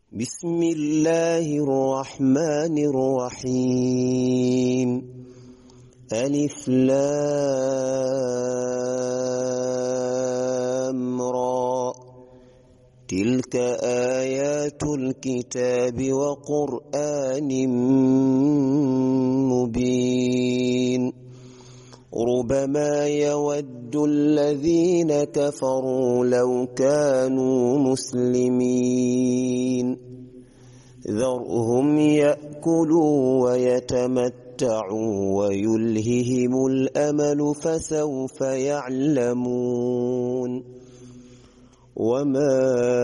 بسم الله الرحمن الرحيم ألف لام را تلك آيات الكتاب وقرآن مبين ربما يود الذين كفروا لو كانوا مسلمين ذرهم يأكلوا ويتمتعوا ويلههم الأمل فسوف يعلمون وما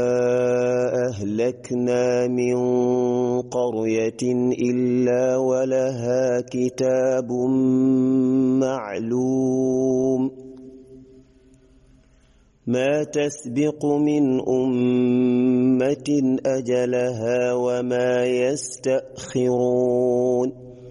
أهلكنا من قرية إلا ولها كتاب معلوم ما تسبق من أمة أجلها وما يستأخرون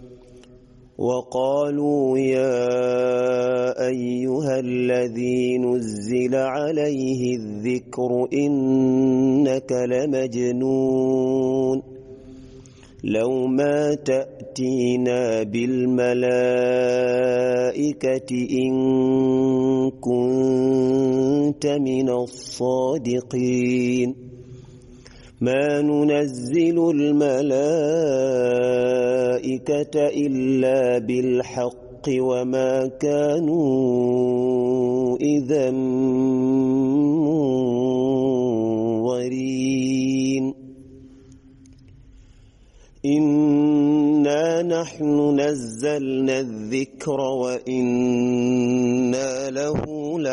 وقالوا يا أيها الذي نزل عليه الذكر إنك لمجنون لو ما تأتينا بالملائكة إن كنت من الصادقين ما ننزل الملائكة إلا بالحق وما كانوا إذا منظرين إنا نحن نزلنا الذكر وإنا له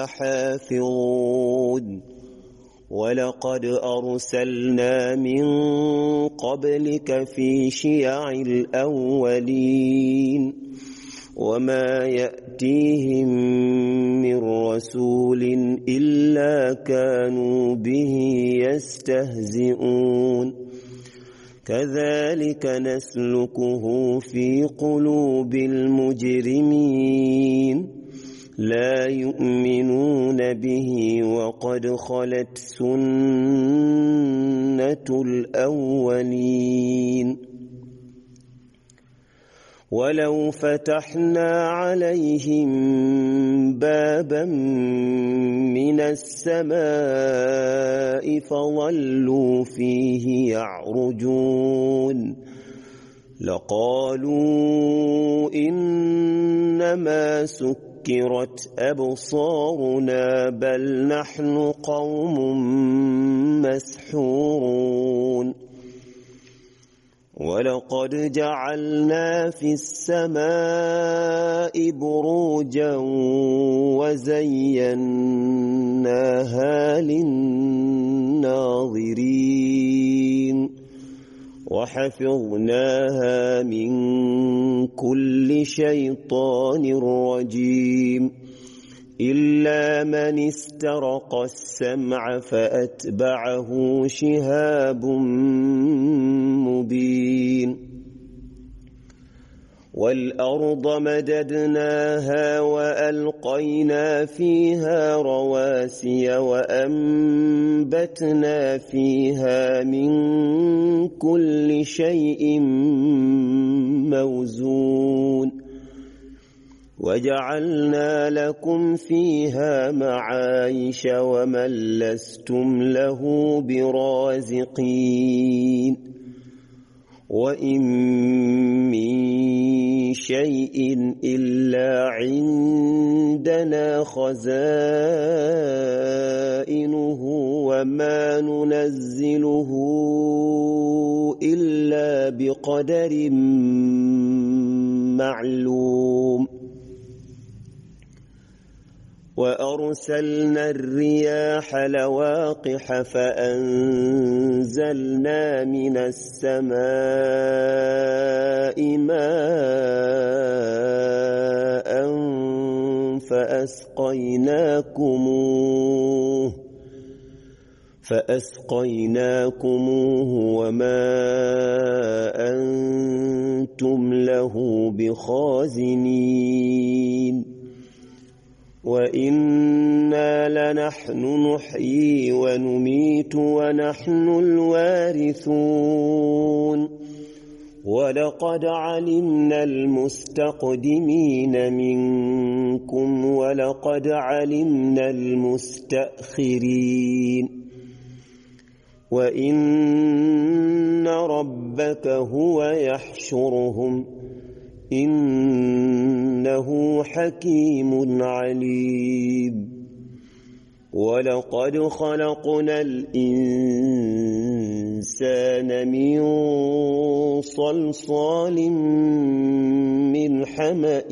لحافظون ولقد أرسلنا من قبلك في شيع الأولين وما يأتيهم من رسول إلا كانوا به يستهزئون كذلك نسلكه في قلوب المجرمين لا يؤمنون به وقد خلت سنة الأولين ولو فتحنا عليهم بابا من السماء فظلوا فيه يعرجون لقالوا إنما سكرت أبصارنا بل نحن قوم مسحورون ولقد جعلنا في السماء بروجا وزيناها للناظرين وحفظناها من كل شيطان رجيم إلا من استرق السمع فأتبعه شهاب مبين والأرض مددناها وألقينا فيها رواسي وأنبتنا فيها من كل شيء موزون وجعلنا لكم فيها معايش ومن لستم له برازقين وإن من شيء إلا عندنا خزائنه وما ننزله إلا بقدر معلوم وأرسلنا الرياح لواقح فأنزلنا من السماء ماء فأسقيناكموه وما أنتم له بخازنين وإنا لنحن نحيي ونميت ونحن الوارثون يرثون ولقد علمنا المستقدمين منكم ولقد علمنا المستأخرين وإن ربك هو يحشرهم إنه حكيم عليم ولقد خلقنا الإنسان من صلصال من حمأ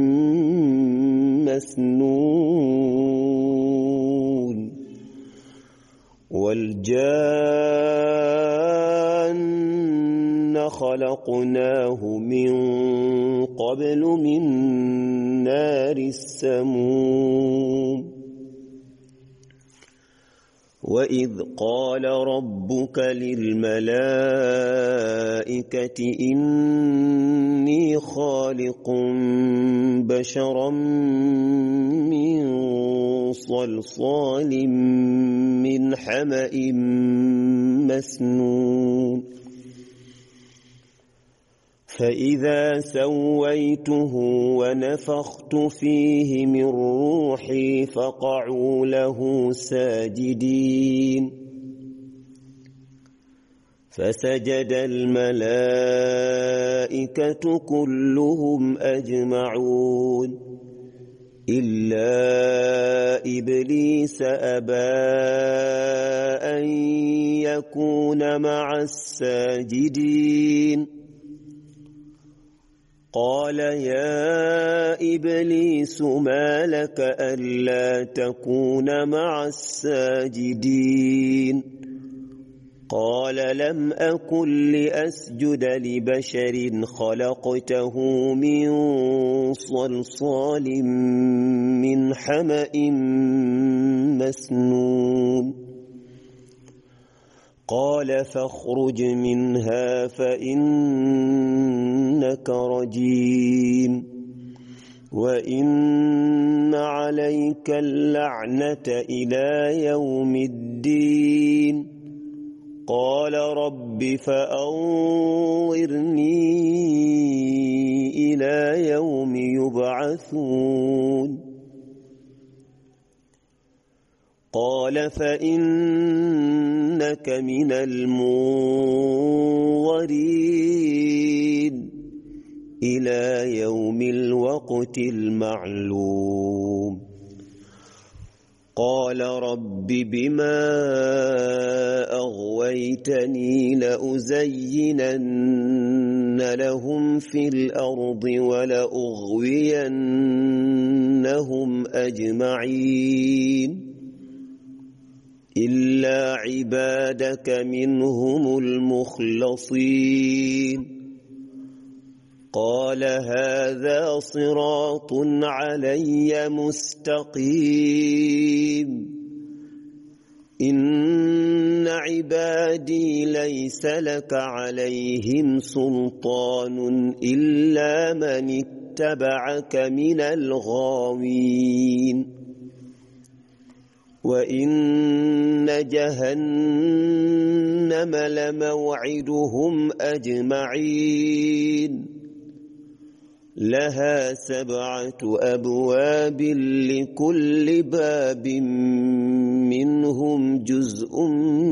مسنون والجان خلقناه من قبل من نار السموم وإذ قال ربك للملائكة إني خالق بشرا من صلصال من حمأ مسنون فإذا سويته ونفخت فيه من روحي فقعوا له ساجدين فسجد الملائكة كلهم أجمعون إلا إبليس أبى أن يكون مع الساجدين قال يا إبليس ما لك ألا تكون مع الساجدين قال لم أكن لأسجد لبشر خلقته من صلصال من حمأ مسنون قال فاخرج منها فإنك رجيم وإن عليك اللعنة إلى يوم الدين قال رب فأنظرني إلى يوم يبعثون قال فإنك من المنظرين إلى يوم الوقت المعلوم قال رب بما أغويتني لأزينن لهم في الأرض ولأغوينهم أجمعين إلا عبادك منهم المخلصين قال هذا صراط علي مستقيم إن عبادي ليس لك عليهم سلطان إلا من اتبعك من الغاوين وإن جهنم لموعدهم أجمعين لها 7 أبواب لكل باب منهم جزء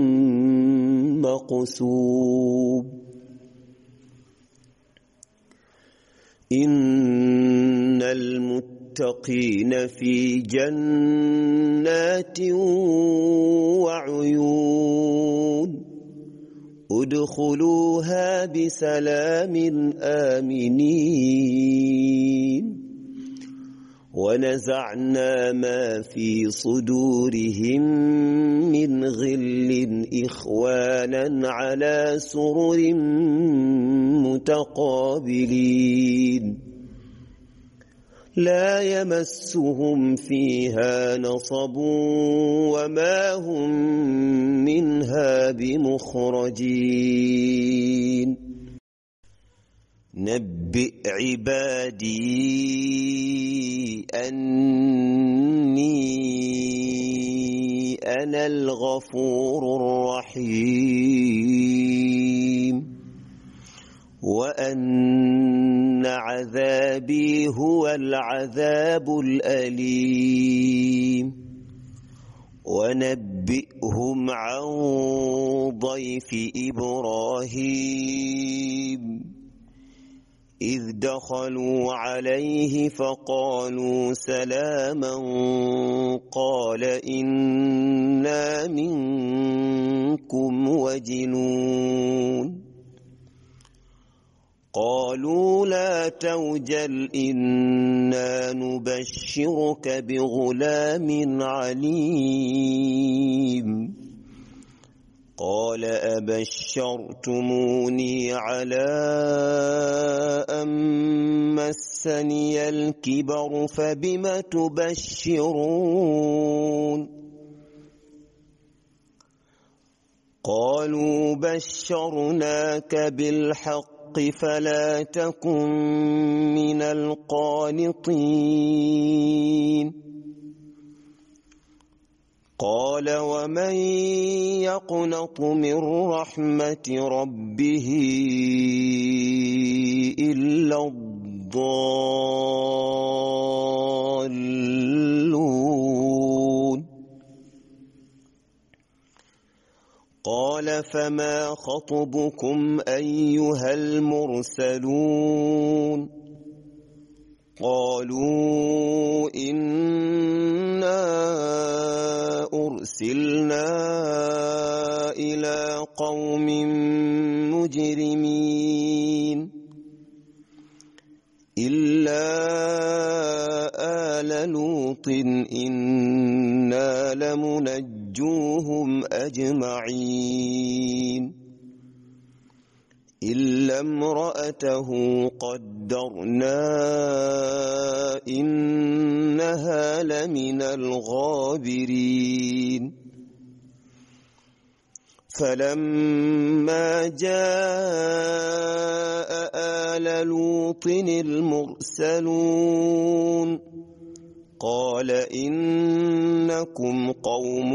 مقسوم إن المتقين في جنات وعيون ادخلوها بسلام آمنين ونزعنا ما في صدورهم من غل إخوانا على سرر متقابلين لا يمسهم فيها نصب وما هم منها بمخرجين نبئ عبادي أني أنا الغفور الرحيم وأن عذابي هو العذاب الأليم ونبئهم عن ضيف إبراهيم إذ دخلوا عليه فقالوا سلاما قال إنا منكم وجلون قالوا لا توجل إنا نبشرك بغلام عليم قال أبشرتموني على أن مسني الكبر فبم تبشرون قالوا بشرناك بالحق فلا تكن من القانطين قال ومن يقنط من رحمة ربه إلا الضالون قال فما خطبكم أيها المرسلون قالوا إنا أرسلنا إلى قوم مجرمين إلا آل لوط إنا لمنجوهم أجمعين إلا امرأته قدرنا إنها لمن الغابرين فلما جاء آل لوط المرسلون قال إنكم قوم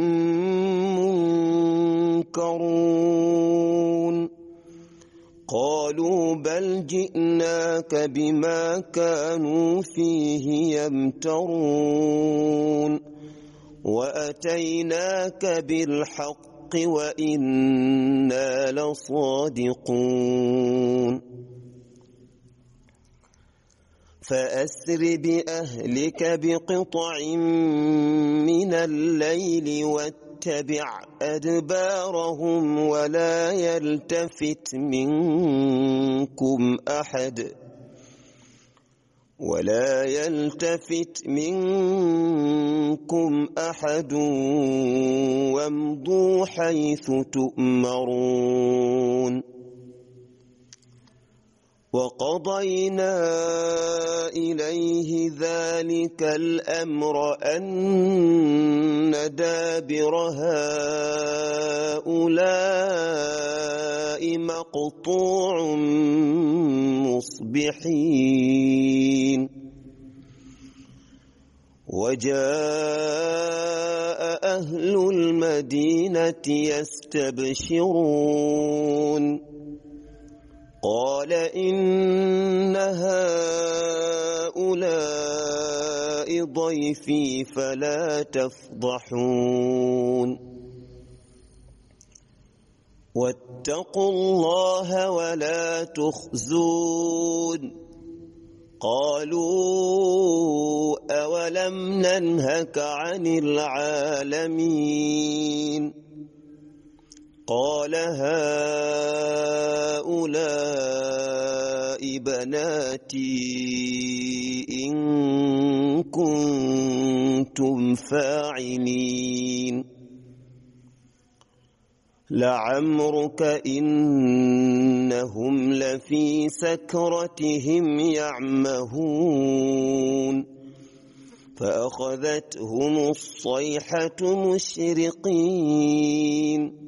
منكرون قالوا بل جئناك بما كانوا فيه يمترون وأتيناك بالحق وإنا لصادقون فأسر بأهلك بقطع من الليل واتبع أدبارهم ولا يلتفت منكم أحد وامضوا حيث تؤمرون وقضينا إليه ذلك الأمر أن دابر هؤلاء مقطوع مصبحين وجاء أهل المدينة يستبشرون قال إن هؤلاء ضيفي فلا تفضحون واتقوا الله ولا تخزون قالوا أولم ننهك عن العالمين قال هؤلاء بناتي إن كنتم فاعلين لعمرك إنهم لفي سكرتهم يعمهون فأخذتهم الصيحة مشرقين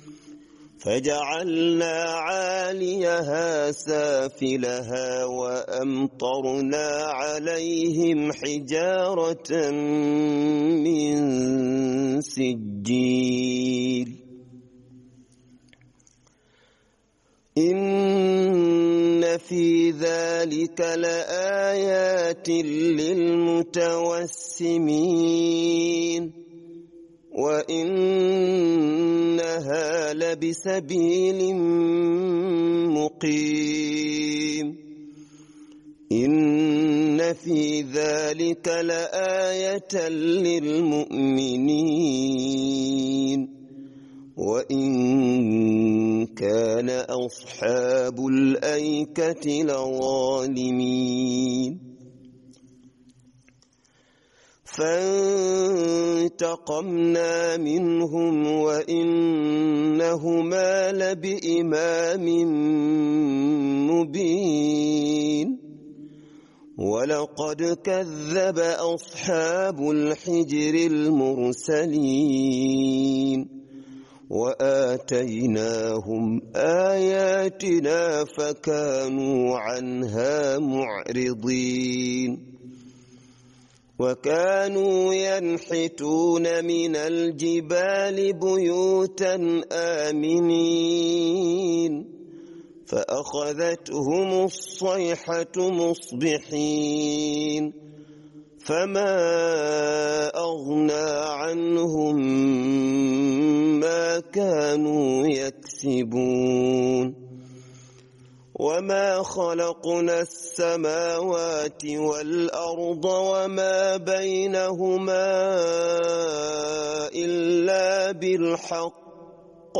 فجعلنا عاليها سافلها وأمطرنا عليهم حجارة من سجيل إن إن في ذلك لآيات للمتوسمين وإنها لبسبيل مقيم إن في ذلك لآية للمؤمنين وإن كان أصحاب الأيكة لظالمين فانتقمنا منهم وإنهما لبإمام مبين ولقد كذب أصحاب الحجر المرسلين وآتيناهم آياتنا فكانوا عنها معرضين وكانوا ينحتون من الجبال بيوتا آمنين فأخذتهم الصيحة مصبحين فما أغنى عنهم ما كانوا يكسبون وما خلقنا السماوات والأرض وما بينهما إلا بالحق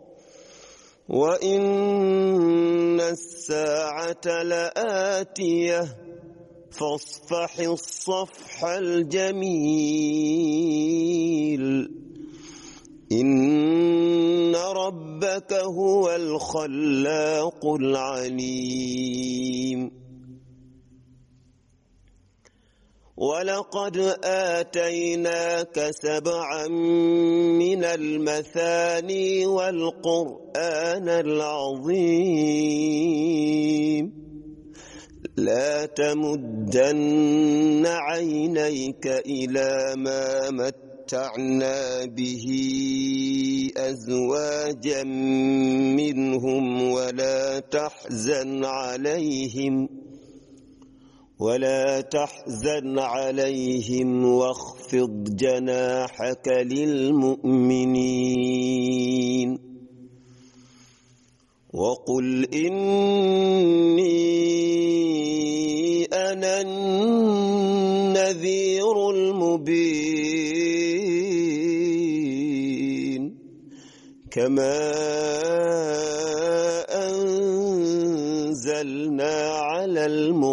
وإن الساعة لآتية فاصفح الصفح الجميل إن ربك هو الخلاق العليم ولقد آتيناك 7 من المثاني والقرآن العظيم لا تمدن عينيك إلى ما متعنا به أزواجا منهم ولا تحزن عليهم واخفض جناحك للمؤمنين وقل إني أنا النذير المبين كما أنزلنا على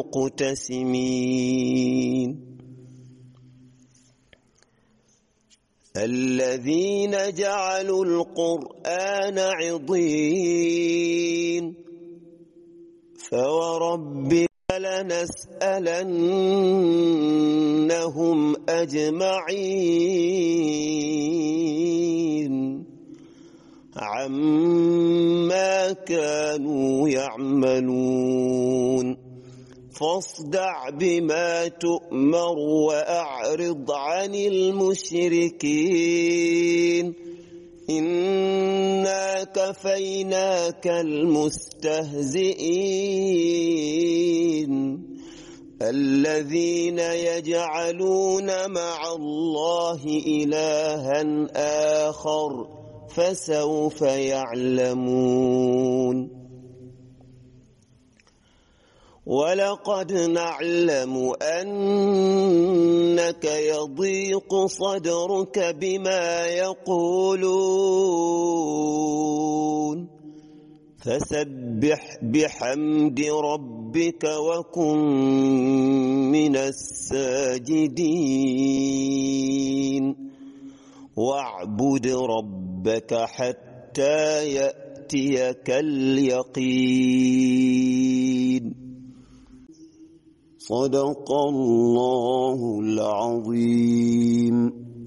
المقتسمين الذين جعلوا القرآن عضين فوربك لنسألنهم أجمعين عما كانوا يعملون فاصدع بما تؤمر وأعرض عن المشركين إنا كفيناك المستهزئين الذين يجعلون مع الله إلها آخر فسوف يعلمون ولقد نعلم أنك يضيق صدرك بما يقولون فسبح بحمد ربك وكن من الساجدين واعبد ربك حتى يأتيك اليقين صدق الله العظيم.